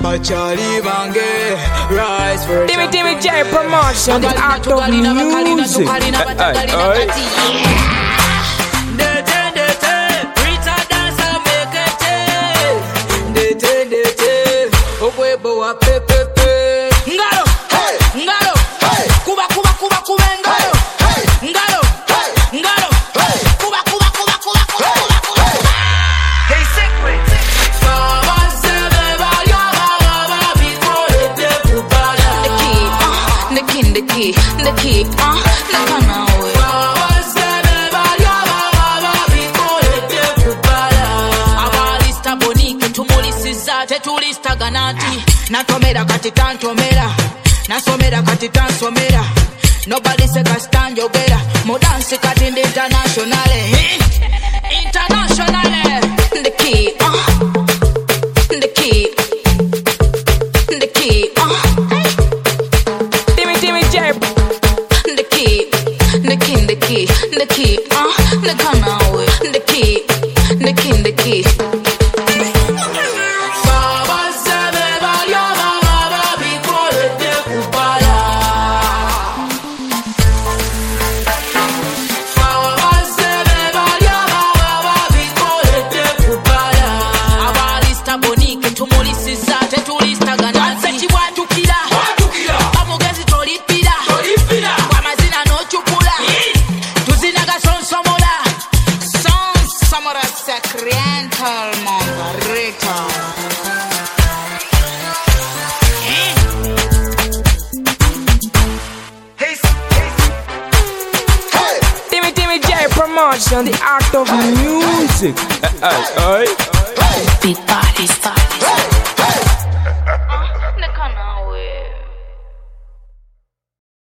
Achali bange, rise for Timmy J promotion, the art of music. Ngalo, ngalo, kuba ngalo, ngalo, ngalo, kuba. Hey secret. The key, abalista bonike tumulisiza tetulista ganati natomera kati tantomera nasomera kati tansomera nobody say kastanjogera mudansi kati ndi international the key the key the come out with the key. Abalista bonike tumulisiza tetulista ganansi watukira amugezi tolipira kwa mazina nochukula tuzinaga sonsomola sacrental mongareta Timmy J promotion, the art of music. Big body style.